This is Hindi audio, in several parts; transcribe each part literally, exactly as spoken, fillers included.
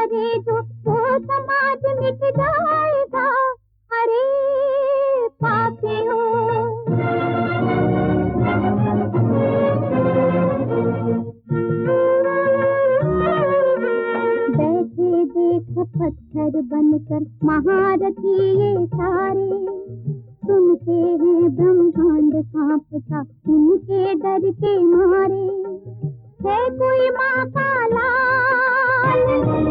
करे जो वो समाज मिट जाएगा। अरे पापियों, बैठे देखो पत्थर बनकर महारथी ये सारे, सुनते हैं ब्रह्मांड कांपता इनके डर के मारे। है कोई माँ का लाल,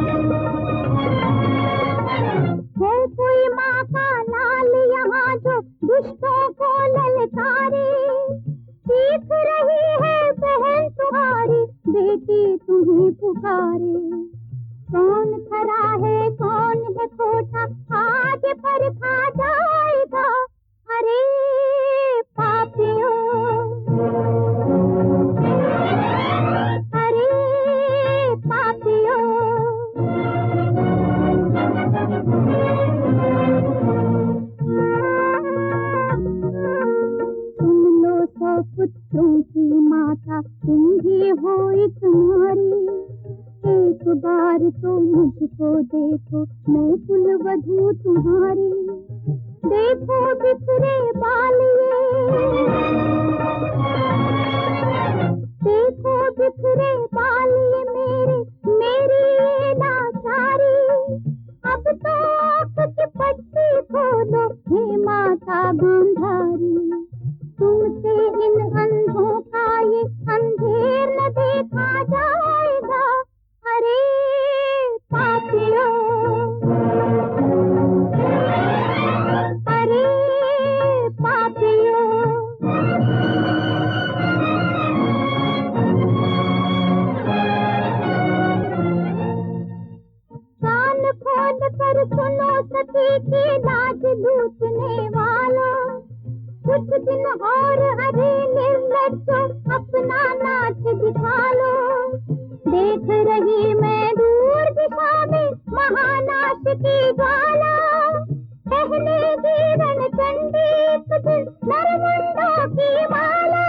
है कोई माँ का लाल यहाँ जो दुष्टों को ललकारे। सीख रही है बहन तुम्हारी, बेटी तुम्हें पुकारे। कौन खरा है कौन है खोटा आज परखा जाएगा। अरे पापियों, अरे पापियों, सुन लो सौ पुत्रों की माता तुम ही हो एक नारी। एक बार तो मुझको देखो मैं कुलवधू तुम्हारी। देखो बिखरे बाल ये, देखो बिखरे बाल ये मेरे, मेरी ये लाचारी। अब तो आँख की पट्टी खोलो हे माता गांधारी। तुमसे इन अंधों का ये अंधेर न देखा जाएगा। अरे पापियों, अरे पापियों, कान खोल कर सुनो सती की लाज लूटने वालों। कुछ दिन और अरे निर्लज्जों अपना नाच दिखा लो। देख रही मैं दूर दिशा में महानाश की ज्वाला। पहनेगी रणचंडी एक दिन नरमुंडों की माला।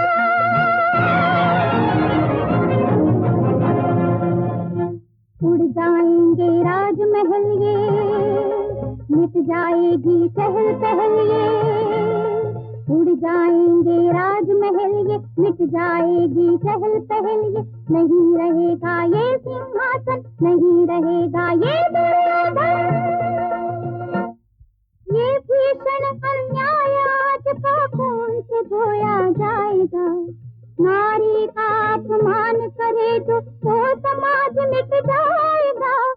उड़ जाएंगे राजमहल ये, मिट जाएगी चहल पहल ये। उड़ जाएंगे राजमहल ये, मिट जाएगी चहल पहल ये। नहीं रहेगा ये सिंहासन, नहीं रहेगा ये दुर्योधन। ये भीषण अन्याय आज का खून से धोया जाएगा। नारी का अपमान करे जो वो समाज मिट जाएगा।